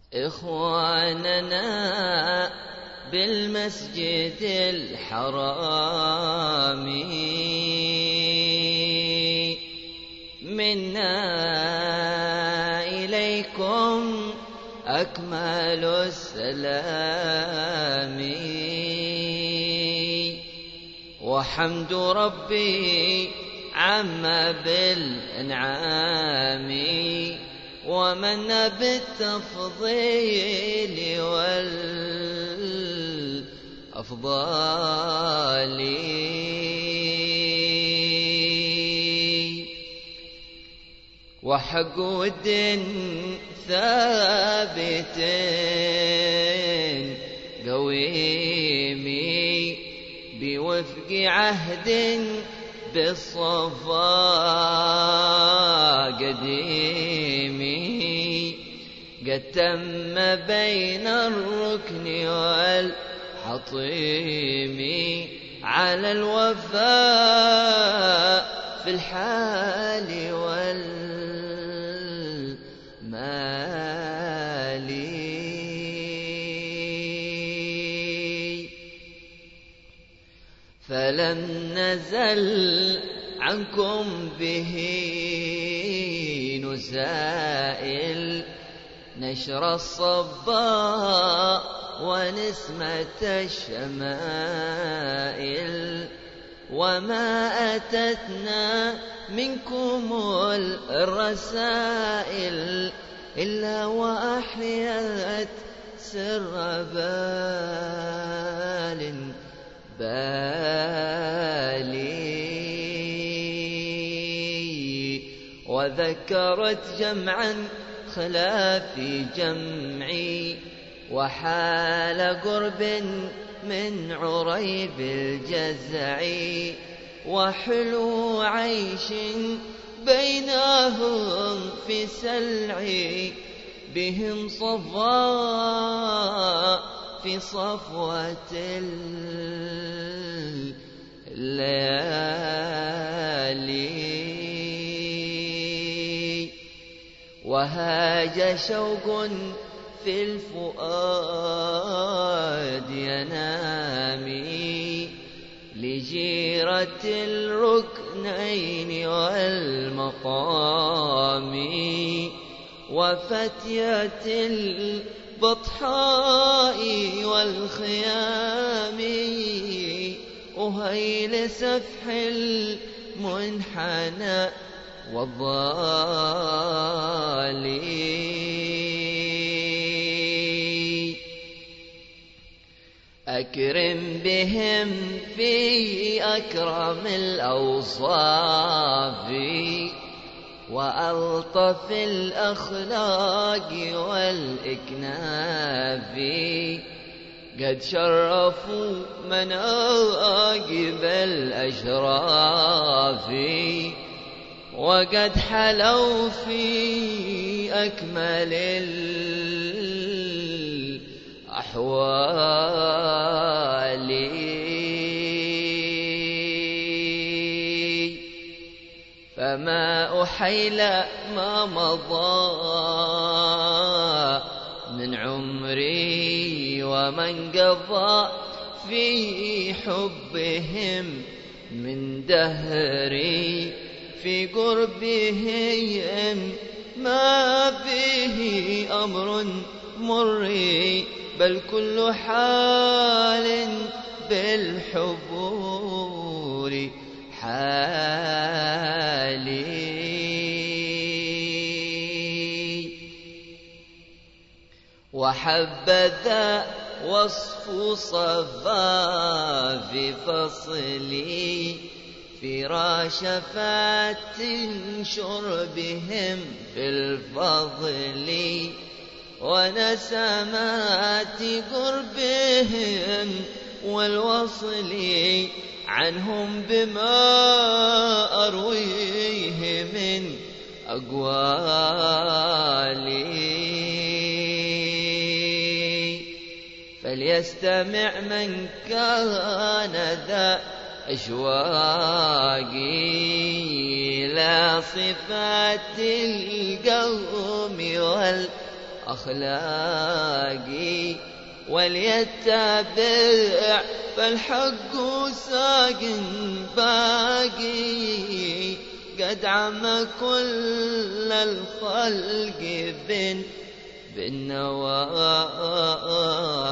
إخواننا بالمسجد الحرام منا إليكم أكمل السلام، وحمد ربي عم بالإنعام، ومن بالتفضيل والأفضال، وحق ود ثابت قويم بوفق عهد بالصفا قديم، قد تم بين الركن والحطيم على الوفاء في الحال والمال، فلم نزل عنكم به نسائل نشر الصباء ونسمة الشمائل، وما أتتنا منكم الرسائل إلا وأحيت سر بالي، وذكرت جمعا خلاف جمعي، وحال قرب من عريب الجزع، وحلو عيش بينهم في سلعي، بهم صفاء في صفوة الليالي، وهاج شوق في الفؤاد ينامي لجيرة الركنين والمقام، وفتية البطحاء والخيام، أهيل سفح المنحنى والضالي، أكرم بهم في أكرم الأوصاف، وألطف الأخلاق والإكناف، قد شرفوا مناقب الأشراف، وقد حلوا في أكمل الأحوال، فما أحيل ما مضى من عمري، ومن قضى في حبهم من دهري، في قربهم ما به أمر مري، بل كل حال بالحبور حالي، وحبذا وصف صفا في فصلي، فراش فات شربهم في الفضل، ونسمات قربهم والوصل، عنهم بما أرويه من أقوالي، فليستمع من كان ذا أشواقي إلى صفات القوم أخلاقي وليتبع فالحق ساق باقي قد عم كل الخلق بالنواصي